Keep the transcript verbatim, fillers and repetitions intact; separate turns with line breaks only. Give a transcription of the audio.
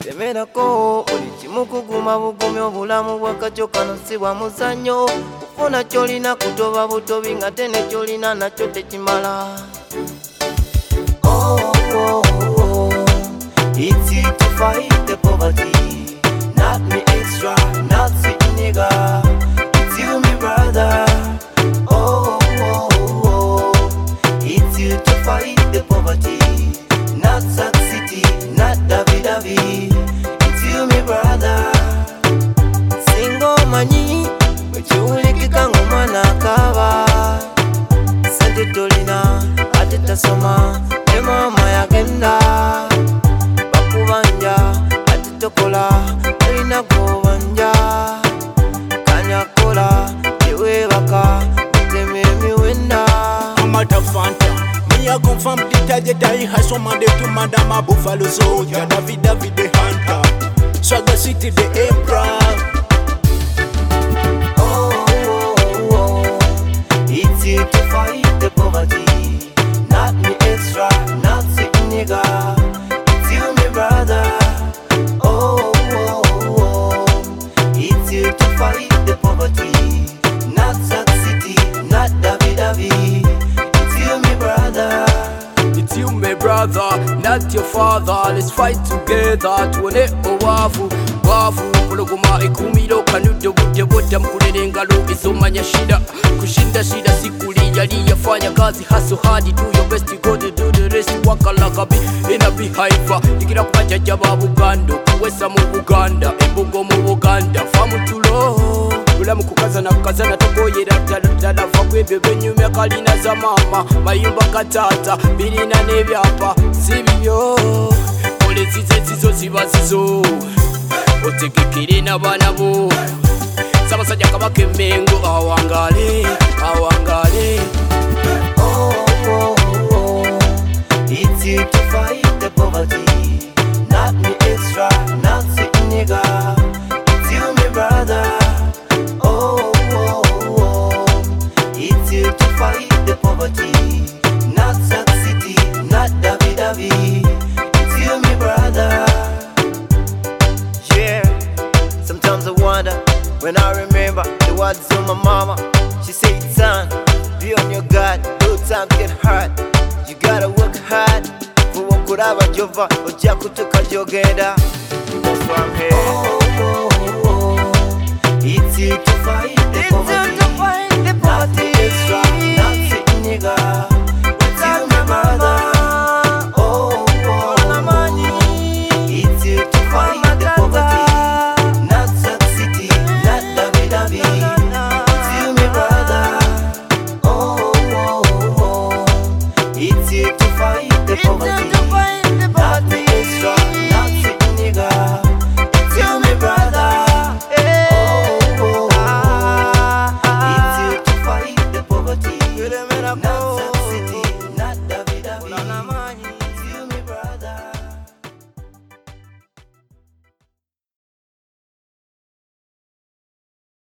temerako buli kimu kuguma bugumi obulamu bwakatyo kano si bwa muzannyo kufuna kyolina kutoba butobi nga te nekyolina nakyo tekimala. Oh, oh, oh, it's you to fight the poverty, not me extra, not sitting nigga. It's you, me brother. Oh, oh, oh, it's you to fight the poverty, not Sac City, not Davi Davi. It's you, me brother. Singo manyi, wechiulikika ngumana kaba. Sente tolina, ate tasoma, ne mama yagenda. Bakubanja, ate tokola, alina kubanja. Kanya kola, yewe baka, uteme miwenda.
Amata Fanta, me I come from the target I hustle Monday to Madam a Buffalo soldier, David David the hunter, Swagger City the emperor.
Oh, oh, oh, it's you to fight the poverty, not me extra, not sick nigga. It's you, me brother. Oh, oh, oh, it's you to fight the poverty, not Sac City, not Davi Davi. It's you, me brother.
It's you, my brother, not your father. Let's fight together. Tuone owavu, wavu Muluguma ikumiro kanudo bude boda mkulele engalo isomanya shida. Kushinda shida sikuli yali yafanya kazi hustle hard. Do your best to go to do the rest. Waka lakabi ina behaiva. Ikira kubajaja ba Bugando kuwesa mu Buganda embugo mu Buganda famu tulo ulamu kukaza na kukazana tokoyera ddala va kwebyo benyumya kalina za mama mayumba katata birina n'ebyapa sibyo ole zize zizo ziba zizo otegekere n'abaana bo Ssaabasajja Kabaka Emmengo awangale awangale.
Oh, oh, oh, it's you to fight the poverty, not me extra, not sick nigga. It's you, me brother. Oh, oh, oh, it's you to fight the poverty, not Sac City, not Davi Davi. It's you, me brother. Yeah, sometimes I wonder when I remember the words of my mama. She said, son, be on your guard, no time get hurt. You gotta work hard for what could have a jova or jakutuka jogeda. That's why I'm here. Oh, oh, oh, it's you to fight the poverty, not the extra, not sick nigga.